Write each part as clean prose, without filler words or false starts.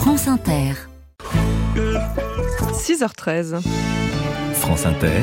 France Inter. 6h13. France Inter.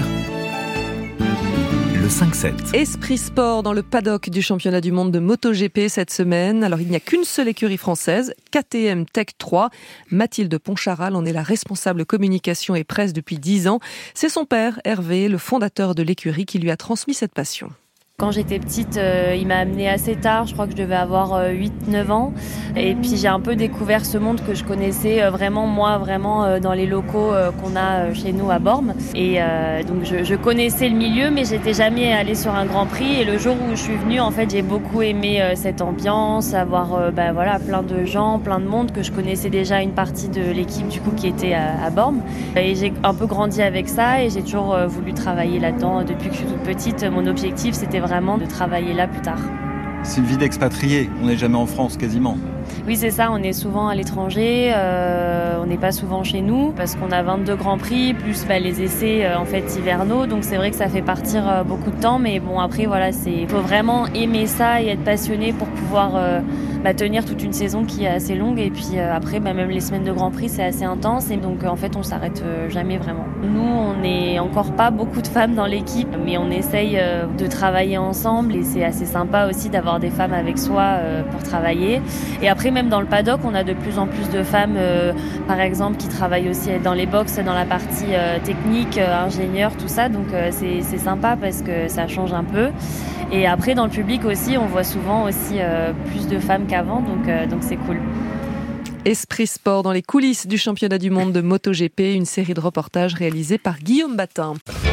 Le 5-7. Esprit sport dans le paddock du championnat du monde de MotoGP cette semaine. Alors il n'y a qu'une seule écurie française, KTM Tech 3. Mathilde Poncharal en est la responsable communication et presse depuis 10 ans. C'est son père, Hervé, le fondateur de l'écurie, qui lui a transmis cette passion. Quand j'étais petite, il m'a amenée assez tard, je crois que je devais avoir 8-9 ans. Et puis j'ai un peu découvert ce monde que je connaissais vraiment dans les locaux qu'on a chez nous à Bormes. Et donc je connaissais le milieu, mais j'étais jamais allée sur un Grand Prix. Et le jour où je suis venue, en fait, j'ai beaucoup aimé cette ambiance, avoir plein de gens, plein de monde, que je connaissais déjà une partie de l'équipe du coup qui était à Bormes. Et j'ai un peu grandi avec ça et j'ai toujours voulu travailler là-dedans. Depuis que je suis toute petite, mon objectif c'était vraiment de travailler là plus tard. C'est une vie d'expatrié, on n'est jamais en France quasiment. Oui, c'est ça, on est souvent à l'étranger, on n'est pas souvent chez nous parce qu'on a 22 Grands Prix, plus les essais hivernaux, donc c'est vrai que ça fait partir beaucoup de temps, mais bon après il faut vraiment aimer ça et être passionné pour pouvoir tenir toute une saison qui est assez longue, et puis après même les semaines de Grand Prix c'est assez intense, et donc en fait on s'arrête jamais vraiment. Nous on n'est encore pas beaucoup de femmes dans l'équipe, mais on essaye de travailler ensemble et c'est assez sympa aussi d'avoir des femmes avec soi pour travailler. Et après, même dans le paddock, on a de plus en plus de femmes, par exemple, qui travaillent aussi dans les box, dans la partie technique, ingénieur, tout ça. Donc c'est sympa parce que ça change un peu. Et après, dans le public aussi, on voit souvent aussi plus de femmes qu'avant, donc c'est cool. Esprit sport dans les coulisses du championnat du monde de MotoGP, une série de reportages réalisés par Guillaume Batin.